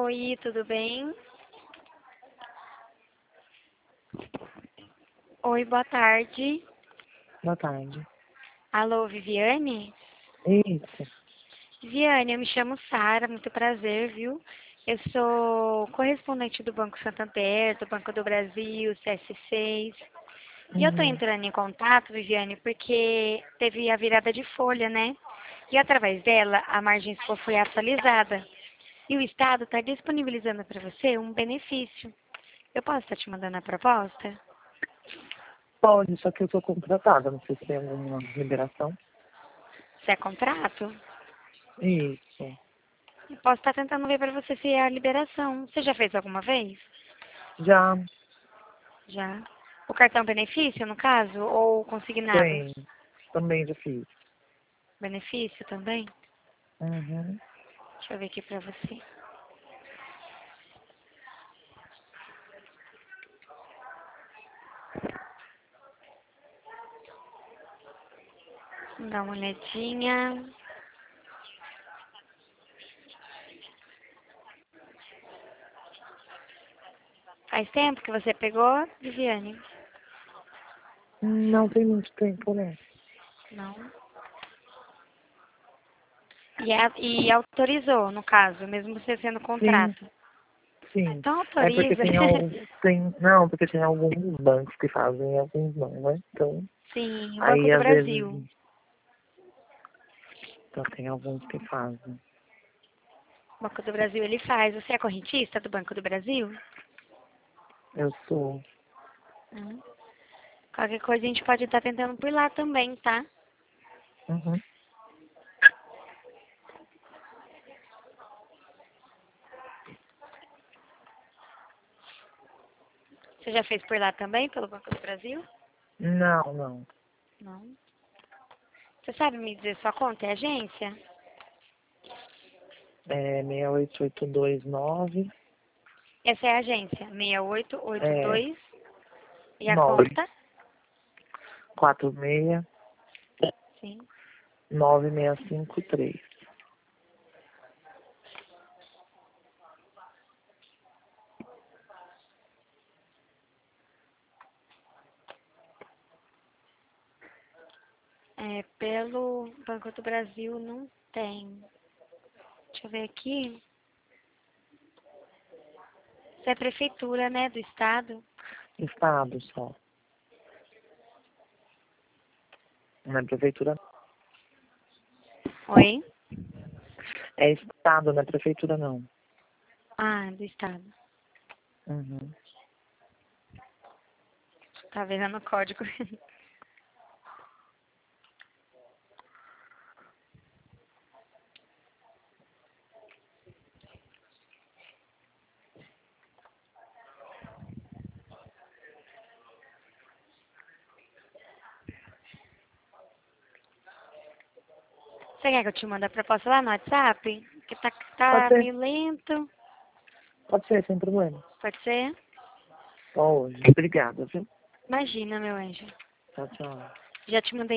Oi, tudo bem? Oi, boa tarde. Boa tarde. Alô, Viviane? Isso. Viviane, eu me chamo Sara, muito prazer, viu? Eu sou correspondente do Banco Santander, do Banco do Brasil, CS6. E eu tô Uhum. entrando em contato, Viviane, porque teve a virada de folha, né? E através dela, a margem score foi atualizada. E o Estado está disponibilizando para você um benefício. Eu posso estar te mandando a proposta? Pode, só que eu sou contratada, não sei se tem alguma liberação. Se é contrato? Isso. Eu posso estar tentando ver para você se é a liberação. Você já fez alguma vez? Já Já. O cartão benefício, no caso, ou consignado? tem, também já fiz. Benefício também? Uhum. Deixa eu ver aqui para você. Dá uma olhadinha. Faz tempo que você pegou, Viviane? Não tem muito tempo, né? Não. E autorizou, no caso, mesmo você sendo Sim, contrato. sim. Então É porque autoriza. não, porque tem alguns bancos que fazem e alguns não, né? Então, Sim, o Banco aí do às vezes, Brasil. então, tem alguns que fazem. O Banco do Brasil ele faz. Você é correntista do Banco do Brasil? Eu sou. Hum. Qualquer coisa a gente pode estar tentando por lá também, tá? Uhum. Você já fez por lá também, pelo Banco do Brasil? Não, não. Não. Você sabe me dizer sua conta? É agência? É 68829, Essa é a agência. é 6882. E a 9. conta? 46 Sim. 9653. É, pelo Banco do Brasil não tem. Deixa eu ver aqui. Isso é prefeitura, né? Do estado. Estado só. Não é prefeitura. Oi? É estado, não é prefeitura não. Ah, do estado. Uhum. Tá vendo no código. Você quer que eu te mande a proposta lá no WhatsApp? Que Pode tá ser, meio lento. sem problema. Pode ser? Só hoje. Obrigada, viu? Imagina, meu anjo. Tchau, tchau. Já te mandei